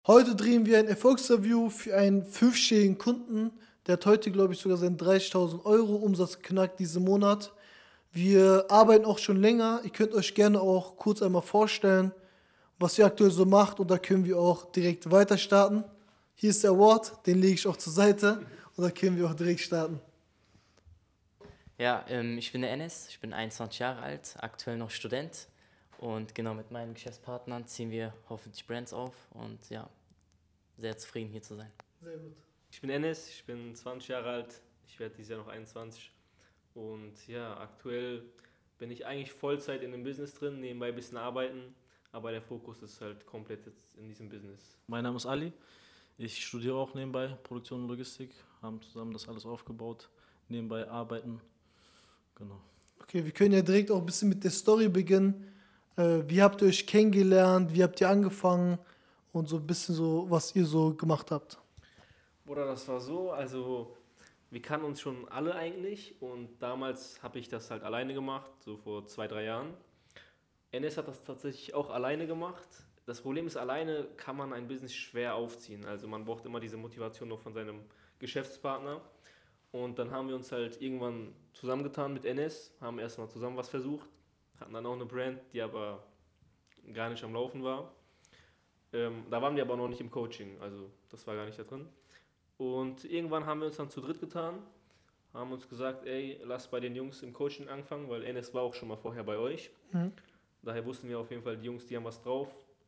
Heute drehen wir ein Erfolgsreview für einen fünfstelligen Kunden. Der hat heute, glaube ich, sogar seinen 30.000 Euro Umsatz geknackt diesen Monat. Wir arbeiten auch schon länger. Ihr könnt euch gerne auch kurz einmal vorstellen, was ihr aktuell so macht. Und da können wir auch direkt weiter starten. Hier ist der Award, den lege ich auch zur Seite. Und da können wir auch direkt starten. Ja, ich bin der Enes, ich bin 21 Jahre alt, aktuell noch Student und genau mit meinen Geschäftspartnern ziehen wir hoffentlich Brands auf und ja, sehr zufrieden hier zu sein. Sehr gut. Ich bin Enes, ich bin 20 Jahre alt, ich werde dieses Jahr noch 21 und ja, aktuell bin ich eigentlich Vollzeit in dem Business drin, nebenbei ein bisschen arbeiten, aber der Fokus ist halt komplett jetzt in diesem Business. Mein Name ist Ali. Ich studiere auch nebenbei Produktion und Logistik, haben zusammen das alles aufgebaut, nebenbei arbeiten. Genau. Okay, wir können ja direkt auch ein bisschen mit der Story beginnen. Wie habt ihr euch kennengelernt? Wie habt ihr angefangen? Und so ein bisschen so, was ihr so gemacht habt. Bruder, das war so, also wir kannten uns schon alle eigentlich und damals habe ich das halt alleine gemacht, so vor 2, 3 Jahren. Enes hat das tatsächlich auch alleine gemacht. Das Problem ist, alleine kann man ein Business schwer aufziehen. Also man braucht immer diese Motivation noch von seinem Geschäftspartner. Und dann haben wir uns halt irgendwann zusammengetan mit Enes, haben erstmal zusammen was versucht, hatten dann auch eine Brand, die aber gar nicht am Laufen war. Da waren wir aber noch nicht im Coaching, also das war gar nicht da drin. Und irgendwann haben wir uns dann zu dritt getan, haben uns gesagt, ey, lass bei den Jungs im Coaching anfangen, weil Enes war auch schon mal vorher bei euch. Mhm. Daher wussten wir auf jeden Fall, die Jungs, die haben was drauf.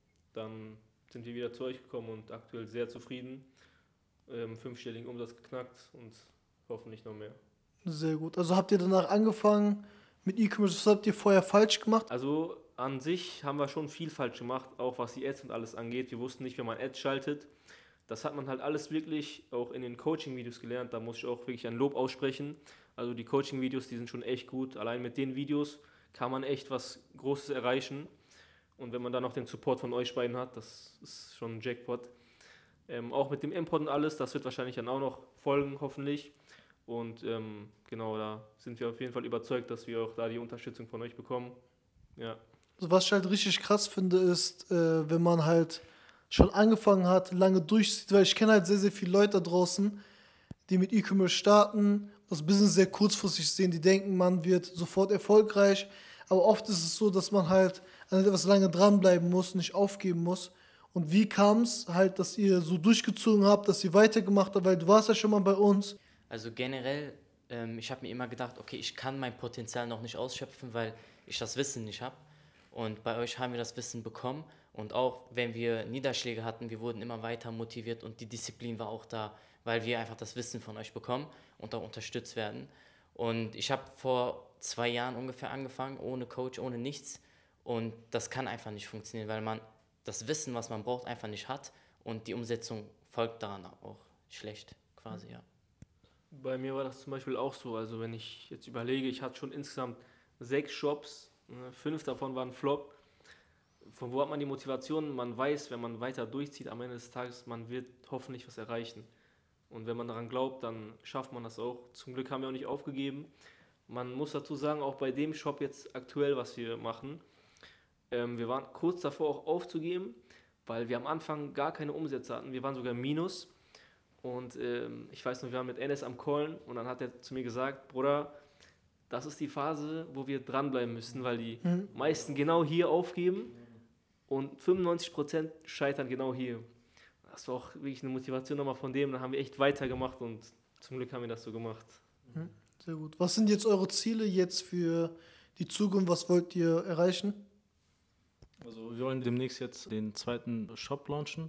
Dann sind wir wieder zu euch gekommen und aktuell sehr zufrieden. Fünfstelligen Umsatz geknackt und hoffentlich noch mehr. Sehr gut. Also habt ihr danach angefangen mit E-Commerce? Was habt ihr vorher falsch gemacht? Also an sich haben wir schon viel falsch gemacht, auch was die Ads und alles angeht. Wir wussten nicht, wie man Ads schaltet. Das hat man halt alles wirklich auch in den Coaching-Videos gelernt. Da muss ich auch wirklich ein Lob aussprechen. Also die Coaching-Videos, die sind schon echt gut. Allein mit den Videos kann man echt was Großes erreichen. Und wenn man dann noch den Support von euch beiden hat, das ist schon ein Jackpot. Auch mit dem Import und alles, das wird wahrscheinlich dann auch noch folgen, hoffentlich. Und genau, da sind wir auf jeden Fall überzeugt, dass wir auch da die Unterstützung von euch bekommen. Ja. Also was ich halt richtig krass finde, ist, wenn man halt schon angefangen hat, lange durchzieht, weil ich kenne halt sehr, sehr viele Leute da draußen, die mit E-Commerce starten, das Business sehr kurzfristig sehen, die denken, man wird sofort erfolgreich, aber oft ist es so, dass man halt an etwas lange dranbleiben muss, nicht aufgeben muss. Und wie kam es halt, dass ihr so durchgezogen habt, dass ihr weitergemacht habt, weil du warst ja schon mal bei uns. Also generell, ich habe mir immer gedacht, okay, ich kann mein Potenzial noch nicht ausschöpfen, weil ich das Wissen nicht habe. Und bei euch haben wir das Wissen bekommen. Und auch wenn wir Niederschläge hatten, wir wurden immer weiter motiviert und die Disziplin war auch da, weil wir einfach das Wissen von euch bekommen und auch unterstützt werden. Und ich habe vor 2 Jahren ungefähr angefangen, ohne Coach, ohne nichts. Und das kann einfach nicht funktionieren, weil man das Wissen, was man braucht, einfach nicht hat. Und die Umsetzung folgt daran auch schlecht, quasi, ja. Bei mir war das zum Beispiel auch so. Also wenn ich jetzt überlege, ich hatte schon insgesamt 6 Shops, 5 davon waren Flop. Von wo hat man die Motivation? Man weiß, wenn man weiter durchzieht, am Ende des Tages, man wird hoffentlich was erreichen. Und wenn man daran glaubt, dann schafft man das auch. Zum Glück haben wir auch nicht aufgegeben. Man muss dazu sagen, auch bei dem Shop jetzt aktuell, was wir machen, wir waren kurz davor auch aufzugeben, weil wir am Anfang gar keine Umsätze hatten. Wir waren sogar im Minus. Und ich weiß noch, wir waren mit Enes am Callen und dann hat er zu mir gesagt, Bruder, das ist die Phase, wo wir dranbleiben müssen, weil die meisten genau hier aufgeben und 95% scheitern genau hier. Das war auch wirklich eine Motivation nochmal von dem, dann haben wir echt weitergemacht und zum Glück haben wir das so gemacht. Hm, sehr gut. Was sind jetzt eure Ziele jetzt für die Zukunft? Was wollt ihr erreichen? Also wir wollen demnächst jetzt den zweiten Shop launchen,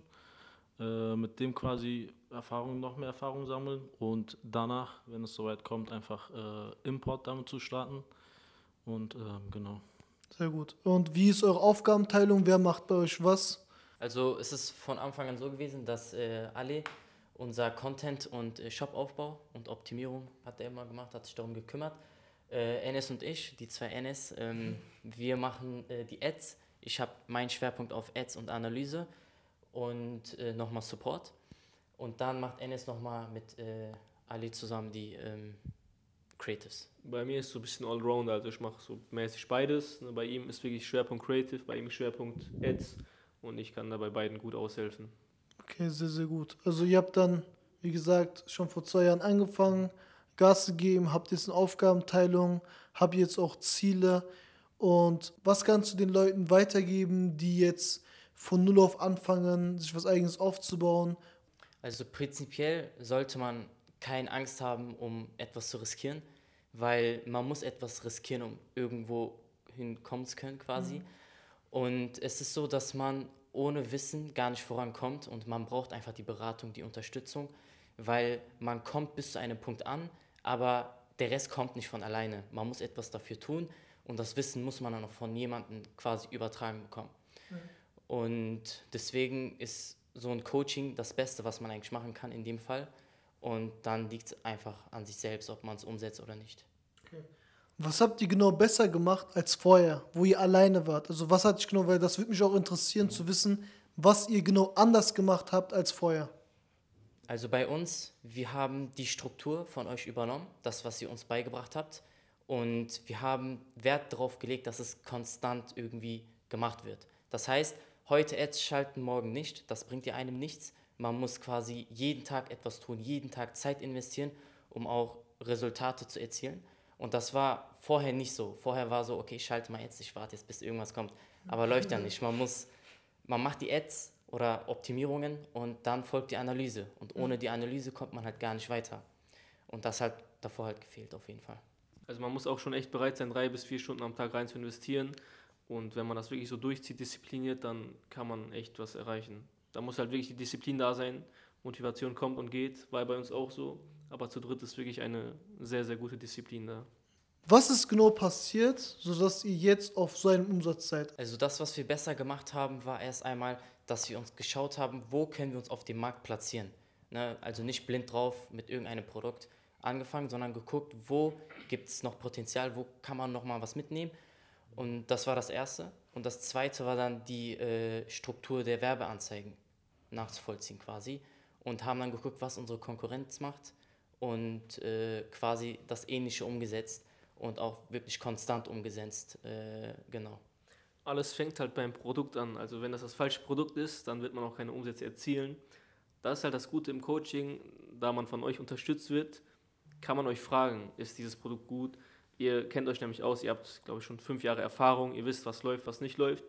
mit dem quasi noch mehr Erfahrung sammeln und danach, wenn es soweit kommt, einfach Import damit zu starten. Und genau. Sehr gut. Und wie ist eure Aufgabenteilung? Wer macht bei euch was? Also es ist von Anfang an so gewesen, dass Ali unser Content und Shopaufbau und Optimierung hat er immer gemacht, hat sich darum gekümmert. Enes und ich, die zwei Enes, wir machen die Ads. Ich habe meinen Schwerpunkt auf Ads und Analyse und nochmal Support. Und dann macht Enes nochmal mit Ali zusammen die Creatives. Bei mir ist so ein bisschen Allround, also ich mache so mäßig beides. Ne, bei ihm ist wirklich Schwerpunkt Creative, bei ihm Schwerpunkt Ads und ich kann da bei beiden gut aushelfen. Okay, sehr, sehr gut. Also ihr habt dann, wie gesagt, schon vor 2 Jahren angefangen, Gas gegeben, habt jetzt eine Aufgabenteilung, habt jetzt auch Ziele. Und was kannst du den Leuten weitergeben, die jetzt von null auf anfangen, sich was Eigenes aufzubauen? Also prinzipiell sollte man keine Angst haben, um etwas zu riskieren, weil man muss etwas riskieren, um irgendwo hinkommen zu können quasi. Und es ist so, dass man ohne Wissen gar nicht vorankommt und man braucht einfach die Beratung, die Unterstützung, weil man kommt bis zu einem Punkt an, aber der Rest kommt nicht von alleine. Man muss etwas dafür tun und das Wissen muss man dann auch von jemandem quasi übertragen bekommen. Und deswegen ist so ein Coaching das Beste, was man eigentlich machen kann in dem Fall. Und dann liegt es einfach an sich selbst, ob man es umsetzt oder nicht. Was habt ihr genau besser gemacht als vorher, wo ihr alleine wart? Also was hat dich genau, weil das würde mich auch interessieren zu wissen, was ihr genau anders gemacht habt als vorher. Also bei uns, wir haben die Struktur von euch übernommen, das, was ihr uns beigebracht habt. Und wir haben Wert darauf gelegt, dass es konstant irgendwie gemacht wird. Das heißt, heute Ads schalten, morgen nicht. Das bringt ja einem nichts. Man muss quasi jeden Tag etwas tun, jeden Tag Zeit investieren, um auch Resultate zu erzielen. Und das war vorher nicht so. Vorher war so, okay, ich schalte mal Ads, ich warte jetzt, bis irgendwas kommt. Aber läuft ja nicht. Man macht die Ads oder Optimierungen und dann folgt die Analyse. Und ohne die Analyse kommt man halt gar nicht weiter. Und das hat davor halt gefehlt auf jeden Fall. Also man muss auch schon echt bereit sein, 3 bis 4 Stunden am Tag rein zu investieren. Und wenn man das wirklich so durchzieht, diszipliniert, dann kann man echt was erreichen. Da muss halt wirklich die Disziplin da sein. Motivation kommt und geht, war bei uns auch so. Aber zu dritt ist wirklich eine sehr, sehr gute Disziplin da. Was ist genau passiert, sodass ihr jetzt auf so einem Umsatz seid? Also das, was wir besser gemacht haben, war erst einmal, dass wir uns geschaut haben, wo können wir uns auf dem Markt platzieren. Ne? Also nicht blind drauf mit irgendeinem Produkt angefangen, sondern geguckt, wo gibt es noch Potenzial, wo kann man noch mal was mitnehmen. Und das war das Erste. Und das Zweite war dann die Struktur der Werbeanzeigen nachzuvollziehen quasi. Und haben dann geguckt, was unsere Konkurrenz macht und quasi das Ähnliche umgesetzt und auch wirklich konstant umgesetzt. Genau. Alles fängt halt beim Produkt an. Also wenn das falsche Produkt ist, dann wird man auch keine Umsätze erzielen. Das ist halt das Gute im Coaching, da man von euch unterstützt wird, kann man euch fragen, ist dieses Produkt gut? Ihr kennt euch nämlich aus, ihr habt, glaube ich, schon 5 Jahre Erfahrung, ihr wisst, was läuft, was nicht läuft.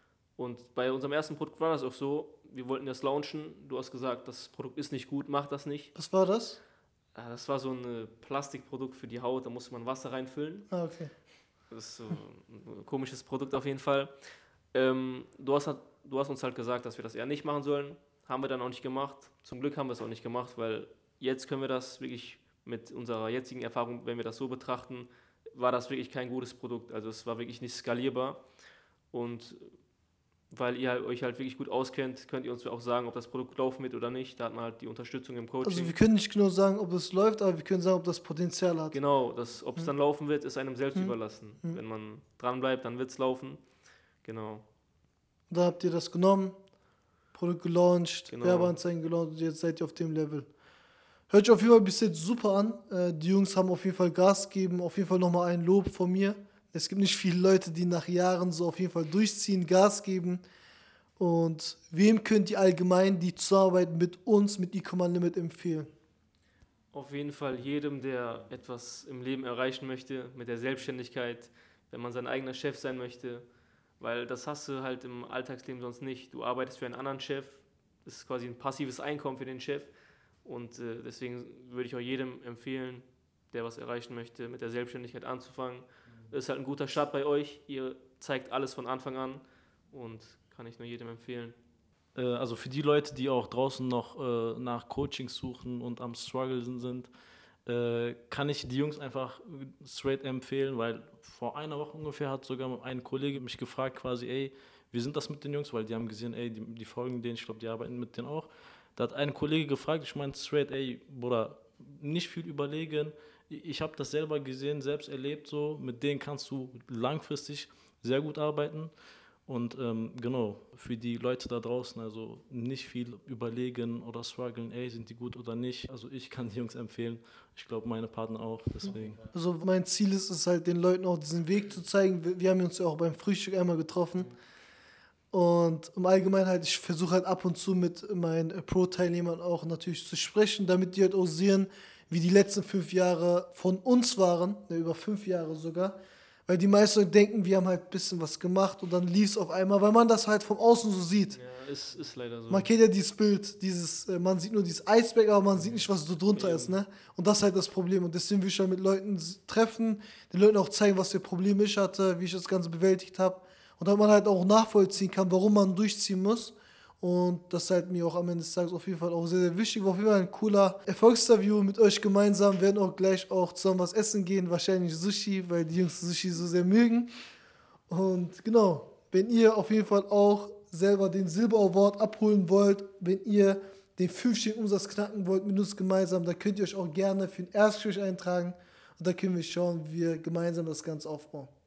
Und bei unserem ersten Produkt war das auch so, wir wollten das launchen, du hast gesagt, das Produkt ist nicht gut, mach das nicht. Was war das? Das war so ein Plastikprodukt für die Haut, da musste man Wasser reinfüllen. Ah, okay. Das ist so ein komisches Produkt auf jeden Fall. Du hast uns halt gesagt, dass wir das eher nicht machen sollen. Haben wir dann auch nicht gemacht. Zum Glück haben wir es auch nicht gemacht, weil jetzt können wir das wirklich mit unserer jetzigen Erfahrung, wenn wir das so betrachten, war das wirklich kein gutes Produkt. Also es war wirklich nicht skalierbar. Und weil ihr euch halt wirklich gut auskennt, könnt ihr uns auch sagen, ob das Produkt laufen wird oder nicht. Da hat man halt die Unterstützung im Coaching. Also wir können nicht genau sagen, ob es läuft, aber wir können sagen, ob das Potenzial hat. Genau, ob es dann laufen wird, ist einem selbst überlassen. Mhm. Wenn man dran bleibt, dann wird es laufen. Genau. Und da habt ihr das genommen, Produkt gelauncht, Genau. Werbeanzeigen gelauncht und jetzt seid ihr auf dem Level. Hört sich auf jeden Fall bis jetzt super an. Die Jungs haben auf jeden Fall Gas gegeben. Auf jeden Fall nochmal ein Lob von mir. Es gibt nicht viele Leute, die nach Jahren so auf jeden Fall durchziehen, Gas geben. Und wem könnt ihr allgemein die Zusammenarbeit mit uns, mit E-Command Limit empfehlen? Auf jeden Fall jedem, der etwas im Leben erreichen möchte, mit der Selbstständigkeit, wenn man sein eigener Chef sein möchte, weil das hast du halt im Alltagsleben sonst nicht. Du arbeitest für einen anderen Chef, das ist quasi ein passives Einkommen für den Chef und deswegen würde ich auch jedem empfehlen, der was erreichen möchte, mit der Selbstständigkeit anzufangen. Das ist halt ein guter Start bei euch, ihr zeigt alles von Anfang an und kann ich nur jedem empfehlen. Also für die Leute, die auch draußen noch nach Coachings suchen und am Struggeln sind, kann ich die Jungs einfach straight empfehlen, weil vor einer Woche ungefähr hat sogar ein Kollege mich gefragt quasi, ey, wie sind das mit den Jungs? Weil die haben gesehen, ey, die folgen denen, ich glaube, die arbeiten mit denen auch. Da hat ein Kollege gefragt, ich meinte straight, ey, Bruder, nicht viel überlegen. Ich habe das selber gesehen, selbst erlebt so, mit denen kannst du langfristig sehr gut arbeiten. Und genau, für die Leute da draußen, also nicht viel überlegen oder strugglen, ey, sind die gut oder nicht. Also ich kann die Jungs empfehlen, ich glaube meine Partner auch, deswegen. Also mein Ziel ist es halt, den Leuten auch diesen Weg zu zeigen. Wir haben uns ja auch beim Frühstück einmal getroffen. Und im Allgemeinen halt, ich versuche halt ab und zu mit meinen Pro-Teilnehmern auch natürlich zu sprechen, damit die halt auch sehen, wie die letzten 5 Jahre von uns waren, ne, über 5 Jahre sogar. Weil die meisten denken, wir haben halt ein bisschen was gemacht und dann lief es auf einmal, weil man das halt von außen so sieht. Ja, ist leider so. Man kennt ja dieses Bild, man sieht nur dieses Eisberg, aber man sieht nicht, was so drunter ist, ne? Und das ist halt das Problem. Und deswegen will ich ja mit Leuten treffen, den Leuten auch zeigen, was für Probleme ich hatte, wie ich das Ganze bewältigt habe. Und damit man halt auch nachvollziehen kann, warum man durchziehen muss. Und das ist halt mir auch am Ende des Tages auf jeden Fall auch sehr, sehr wichtig. War auf jeden Fall ein cooler Erfolgsinterview mit euch gemeinsam. Wir werden auch gleich auch zusammen was essen gehen, wahrscheinlich Sushi, weil die Jungs Sushi so sehr mögen. Und genau, wenn ihr auf jeden Fall auch selber den Silber Award abholen wollt, wenn ihr den 5-stelligen Umsatz knacken wollt mit uns gemeinsam, dann könnt ihr euch auch gerne für ein Erstgespräch eintragen und da können wir schauen, wie wir gemeinsam das Ganze aufbauen.